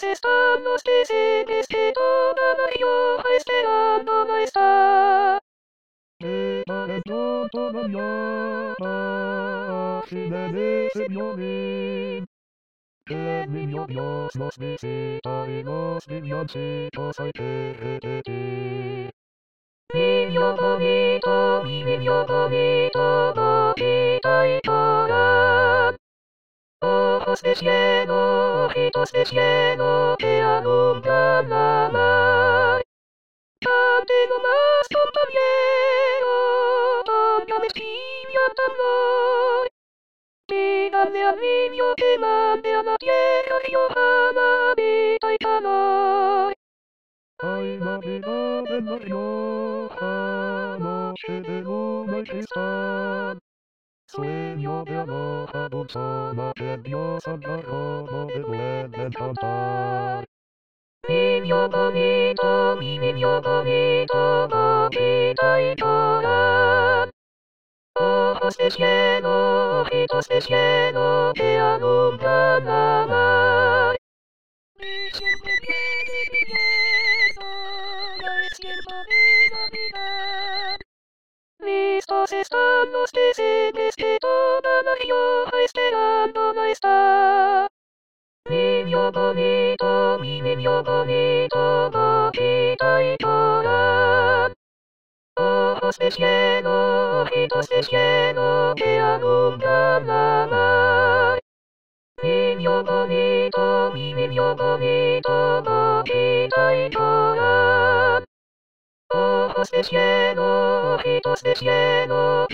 están los peces que toda la rioja esperando no está. Yo todavía así me decepcioné. Que el niño Dios nos visita y los villancicos hay que repetir. Niño bonito, mi niño bonito, boquita y coral. Ojos de cielo, ojitos de cielo, que alumbran la mar. Cante nomás, compañero, toca me escribia tambor. Díganle al niño que mande a la tierra riojana vida y calor. Hay Navidad en La Rioja, noche de luna y cristal. Sueño de aloja dulzona que Dios agarró de duende cantar. Niño bonito, mi niño bonito, boquita y coral. Ojos de cielo, ojitos de cielo, que alumbran la mar. Y siempre viene viniendo, ya es tiempo de Navidad. Listos están los peces que toda la rioja esperando no está. Niño bonito, mi niño bonito, boquita y coral. Ojos de cielo, ojitos de cielo, que alumbran la mar. Niño bonito, mi niño bonito, boquita y coral. Ojos de cielo, ojitos de cielo,